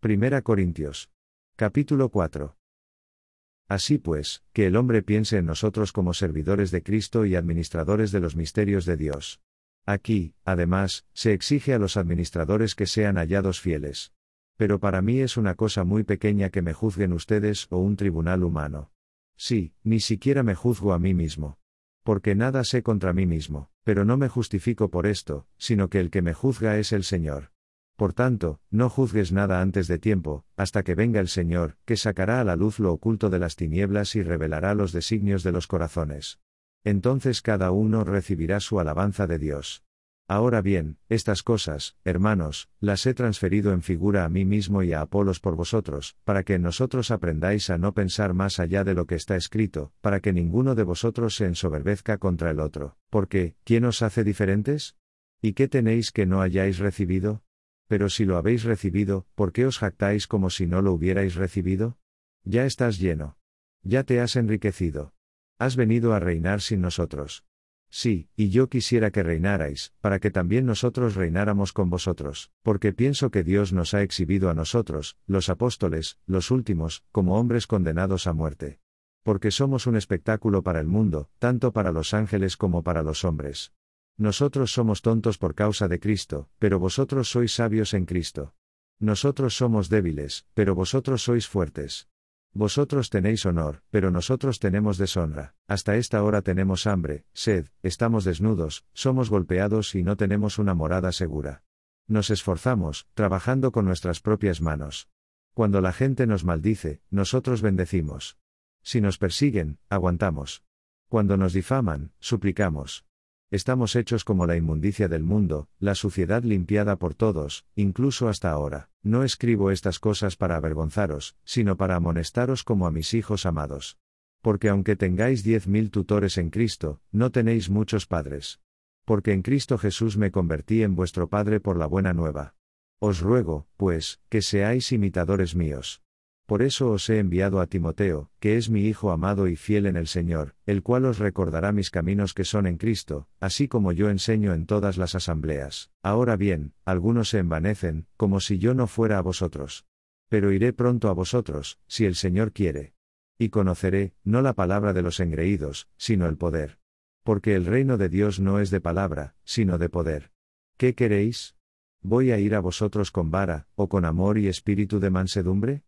Primera Corintios. Capítulo 4. Así pues, que el hombre piense en nosotros como servidores de Cristo y administradores de los misterios de Dios. Aquí, además, se exige a los administradores que sean hallados fieles. Pero para mí es una cosa muy pequeña que me juzguen ustedes o un tribunal humano. Sí, ni siquiera me juzgo a mí mismo. Porque nada sé contra mí mismo, pero no me justifico por esto, sino que el que me juzga es el Señor. Por tanto, no juzgues nada antes de tiempo, hasta que venga el Señor, que sacará a la luz lo oculto de las tinieblas y revelará los designios de los corazones. Entonces cada uno recibirá su alabanza de Dios. Ahora bien, estas cosas, hermanos, las he transferido en figura a mí mismo y a Apolos por vosotros, para que en nosotros aprendáis a no pensar más allá de lo que está escrito, para que ninguno de vosotros se ensoberbezca contra el otro. Porque, ¿quién os hace diferentes? ¿Y qué tenéis que no hayáis recibido? Pero si lo habéis recibido, ¿por qué os jactáis como si no lo hubierais recibido? Ya estás lleno. Ya te has enriquecido. Has venido a reinar sin nosotros. Sí, y yo quisiera que reinarais, para que también nosotros reináramos con vosotros, porque pienso que Dios nos ha exhibido a nosotros, los apóstoles, los últimos, como hombres condenados a muerte. Porque somos un espectáculo para el mundo, tanto para los ángeles como para los hombres. Nosotros somos tontos por causa de Cristo, pero vosotros sois sabios en Cristo. Nosotros somos débiles, pero vosotros sois fuertes. Vosotros tenéis honor, pero nosotros tenemos deshonra. Hasta esta hora tenemos hambre, sed, estamos desnudos, somos golpeados y no tenemos una morada segura. Nos esforzamos, trabajando con nuestras propias manos. Cuando la gente nos maldice, nosotros bendecimos. Si nos persiguen, aguantamos. Cuando nos difaman, suplicamos. Estamos hechos como la inmundicia del mundo, la suciedad limpiada por todos, incluso hasta ahora. No escribo estas cosas para avergonzaros, sino para amonestaros como a mis hijos amados. Porque aunque tengáis 10.000 tutores en Cristo, no tenéis muchos padres. Porque en Cristo Jesús me convertí en vuestro Padre por la buena nueva. Os ruego, pues, que seáis imitadores míos. Por eso os he enviado a Timoteo, que es mi hijo amado y fiel en el Señor, el cual os recordará mis caminos que son en Cristo, así como yo enseño en todas las asambleas. Ahora bien, algunos se envanecen, como si yo no fuera a vosotros. Pero iré pronto a vosotros, si el Señor quiere. Y conoceré, no la palabra de los engreídos, sino el poder. Porque el reino de Dios no es de palabra, sino de poder. ¿Qué queréis? ¿Voy a ir a vosotros con vara, o con amor y espíritu de mansedumbre?